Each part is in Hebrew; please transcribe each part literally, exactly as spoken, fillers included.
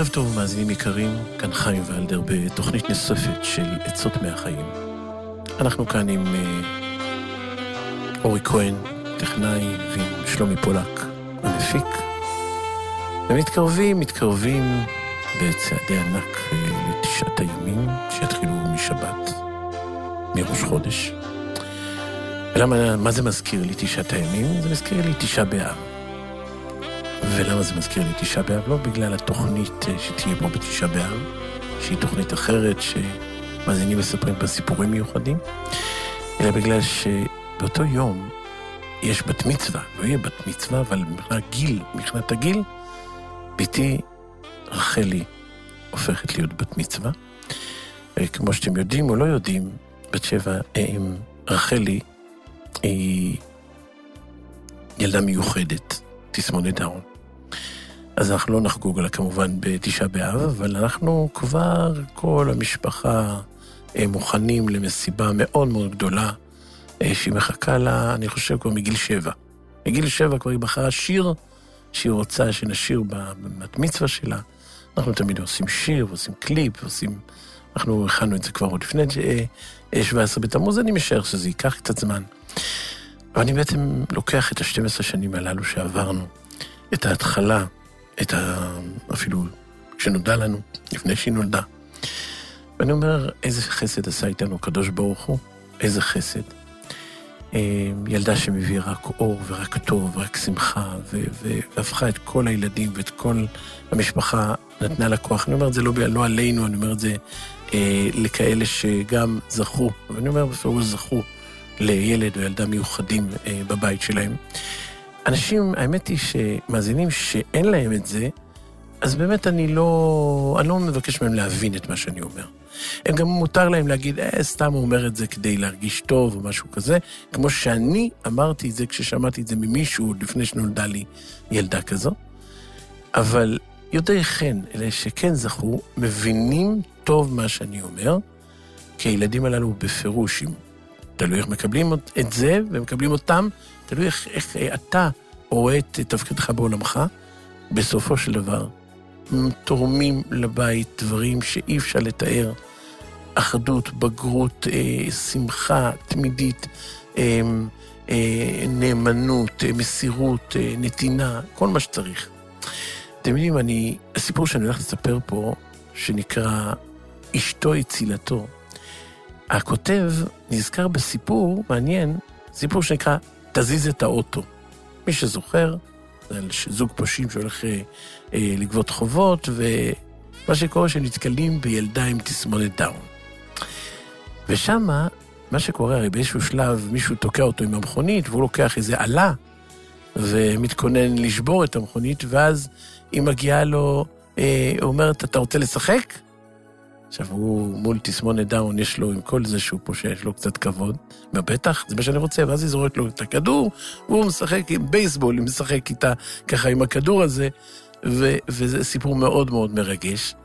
ערב טוב, מאזינים יקרים, כאן חיים ואלדר בתוכנית נוספת של עצות מהחיים. אנחנו כאן עם אורי כהן, טכנאי, ועם שלומי פולק, המפיק. ומתקרבים, מתקרבים בצעדי ענק לתשעת הימים שיתחילו משבת, מראש חודש. ולמה, מה זה מזכיר לי תשעת הימים? זה מזכיר לי תשעה באב. ולמה זה מזכיר לי תשעה באב? לא בגלל התוכנית שתהיה בו בתשעה באב, שהיא תוכנית אחרת שמאזינים מספרים בסיפורים מיוחדים, אלא בגלל שבאותו יום יש בת מצווה, לא יהיה בת מצווה, אבל מבחינת גיל, מבחינת הגיל, ביתי רחלי הופכת להיות בת מצווה. כמו שאתם יודעים או לא יודעים, בת שבע, רחלי היא ילדה מיוחדת, תסמונת דאון. אז אנחנו לא נחגוג לה כמובן בתשעה באב, אבל אנחנו כבר, כל המשפחה, מוכנים למסיבה מאוד מאוד גדולה, שהיא מחכה לה, אני חושב, כבר מגיל שבע. מגיל שבע כבר היא בחרה שיר, שהיא רוצה שנשיר בבת מצווה שלה. אנחנו תמיד עושים שיר, ועושים קליפ, ועושים... אנחנו הכנו את זה כבר עוד לפני שבע עשרה בתמוז, אני משער שזה ייקח קצת זמן. אבל אני בעצם לוקח את ה-שתים עשרה שנים הללו שעברנו, את ההתחלה, את ה... אפילו שנודע לנו, לפני שהיא נולדה. ואני אומר, איזה חסד עשה איתנו קדוש ברוך הוא, איזה חסד. ילדה שמביא רק אור ורק טוב ורק שמחה, ו- ו- והפכה את כל הילדים ואת כל המשפחה, נתנה לה כוח. אני אומר את זה לא, לא עלינו, אני אומר את זה אה, לכאלה שגם זכו, אבל אני אומר בפירוש זכו לילד או ילדה מיוחדים אה, בבית שלהם. אנשים, האמת היא שמאזינים שאין להם את זה, אז באמת אני לא, אני לא מבקש מהם להבין את מה שאני אומר. הם גם מותר להם להגיד, אה, סתם הוא אומר את זה כדי להרגיש טוב או משהו כזה, כמו שאני אמרתי את זה כששמעתי את זה ממישהו לפני שנולדה לי ילדה כזו. אבל יודעי כן, אלה שכן זכו, מבינים טוב מה שאני אומר, כי הילדים הללו בפירוש, תלוי איך מקבלים את זה ומקבלים אותם, תלוי איך, איך אתה רואה את תפקידך בעולמך, בסופו של דבר, תורמים לבית דברים שאי אפשר לתאר, אחדות, בגרות, אה, שמחה, תמידית, אה, אה, נאמנות, אה, מסירות, אה, נתינה, כל מה שצריך. אתם יודעים, אני, הסיפור שאני הולך לספר פה, שנקרא אשתו הצילתו, הכותב נזכר בסיפור מעניין, סיפור שנקרא תזיז את האוטו. מי שזוכר, זה זוג פושעים שהולך אה, אה, לגבות חובות, ומה שקורה שנתקלים בילדה עם תסמונת דאון. ושמה, מה שקורה, הרי באיזשהו שלב מישהו תוקע אותו עם המכונית, והוא לוקח איזה עלה, ומתכונן לשבור את המכונית, ואז היא מגיעה לו, אה, אומרת, אתה רוצה לשחק? עכשיו, הוא מול תסמונת דאון, יש לו עם כל זה שהוא פושע, יש לו קצת כבוד, בטח, זה מה שאני רוצה, ואז היא זורקת לו את הכדור, והוא משחק עם בייסבול, הוא משחק איתה ככה עם הכדור הזה, ו- וזה סיפור מאוד מאוד מרגש.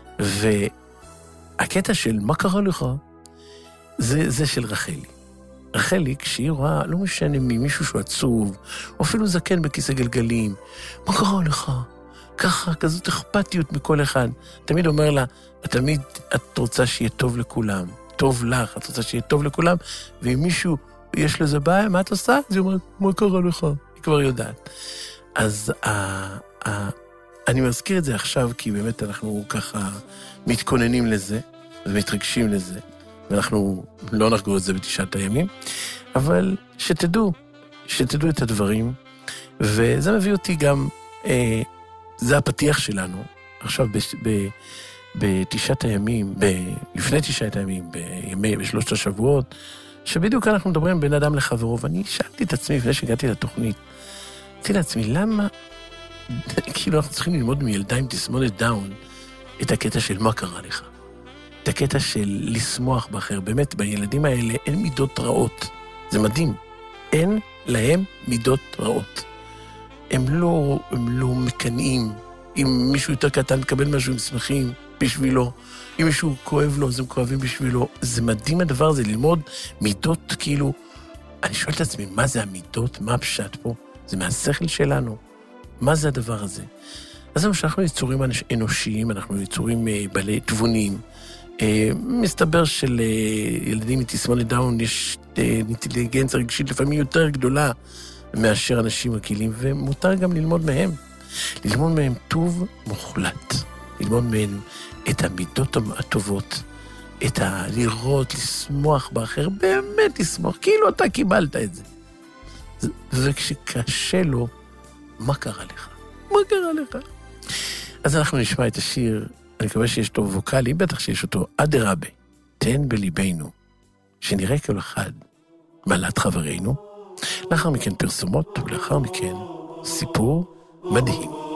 והקטע של מה קרה לך, זה, זה של רחלי. רחלי, כשהיא רואה, לא משנה ממישהו שהוא עצוב, או אפילו זקן בכיסא גלגלים, מה קרה לך? ככה, כזאת אכפתיות מכל אחד. תמיד אומר לה, תמיד את רוצה שיהיה טוב לכולם, טוב לך, את רוצה שיהיה טוב לכולם, ואם מישהו יש לזה בעיה, מה את עושה? אז היא אומרת, מה קרה לך? היא כבר יודעת. אז ה, ה, אני מזכיר את זה עכשיו, כי באמת אנחנו ככה מתכוננים לזה, ומתרגשים לזה, ואנחנו לא נחגור את זה בתשעת הימים, אבל שתדעו, שתדעו את הדברים, וזה מביא אותי גם, אה, זה הפתיח שלנו, עכשיו ב, ב, בתשעת הימים, ב, לפני תשעת הימים, בימי, בשלושת השבועות, שבדיוק אנחנו מדברים בין אדם לחברו, ואני שאלתי את עצמי, לפני שהגעתי לתוכנית, אמרתי לעצמי, למה, כאילו אנחנו צריכים ללמוד מילדה עם תסמונת דאון, את הקטע של מה קרה לך, את הקטע של לשמוח באחר, באמת, בילדים האלה אין מידות רעות, זה מדהים, אין להם מידות רעות. הם לא, הם לא מקנאים, אם מישהו יותר קטן מקבל משהו, הם שמחים בשבילו, אם מישהו כואב לו, אז הם כואבים בשבילו. זה מדהים הדבר הזה, ללמוד מידות, כאילו, אני שואל את עצמי, מה זה המידות? מה הפשט פה? זה מהשכל שלנו. מה זה הדבר הזה? אז זהו שאנחנו יצורים אנושיים, אנחנו יצורים בעלי תבונים. מסתבר שלילדים מתסמונת דאון יש אינטליגנציה רגשית לפעמים יותר גדולה מאשר אנשים רגילים, ומותר גם ללמוד מהם. ללמוד מהם טוב מוחלט. ללמוד מהם את המידות הטובות, את ה... לראות, לשמוח באחר, באמת לשמוח, כאילו אתה קיבלת את זה. וכשקשה לו, מה קרה לך? מה קרה לך? אז אנחנו נשמע את השיר, אני מקווה שיש אותו ווקלי, בטח שיש אותו, אדרבה, תן בליבנו, שנראה כל אחד מעלת חברינו, לאחר מכן פרסומות, ולאחר מכן סיפור מדהים.